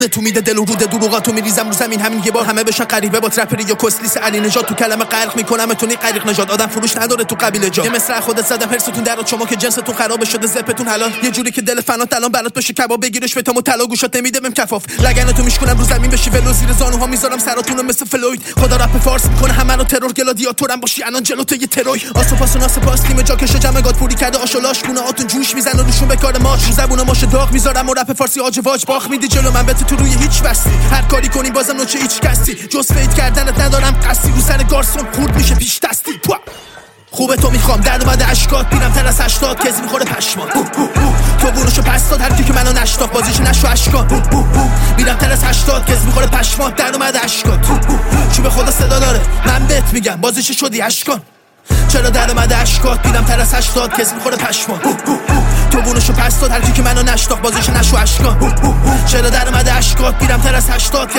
تو میده دل و روده دروغاتو میریزم رو زمین همین یه بار همه بشن غریبه با ترپری یا کسلیس علی نجات تو کلمه غرق میکنم تونی غریق نجات آدم فروش نداره تو قبیله جا یه مصرع خودت زدم هرستون درات شما که جنستون خراب شده زپتون حلال یه جوری که دل فنات الان برات بشه کباب بگیرش به تامو طلا گوشات نمیده بهم کفاف لگنتو میشکنم رو زمین بشی ولو زیر زانوها میذارم سراتونو مثل فلوید خدا رپ فارس میکنه همنو ترور گلادیاتورم باشی الان جلوت یه تروی آسوپاسون آسپاس تیم جاکش جمع گاد پوری کرده آشولاش گونه هاتون جوش میزنه روشون به کار ماش رو زبون ماش داغ میذارم و رپ فارسی آج واج باخ میدی جلو من بت تو روی هیچ بستی هر کاری کنی بازم نوچه هیچ کسی جز فید کردنت ندارم قصی رو سر گارسون خورد میشه پیش دستی خوبه تو میخوام در اومده اشکات میرم تر از 80 کسی میخوره پشما تو بونوشو پس داد هر کی که منو نشناخت بازیش نشو اشکات میرم تر از 80 کسی میخوره پشما در اومده اشکات چوب خدا صدا داره من بهت میگم بازیش شدی اشکان چرا در اومده اشکات میرم تر از 80 کسی میخوره پشما تو بونوشو پس داد هر کی که منو نشناخت بازیش نشو اشکان چرا در اومده اشکات میرم تر از 80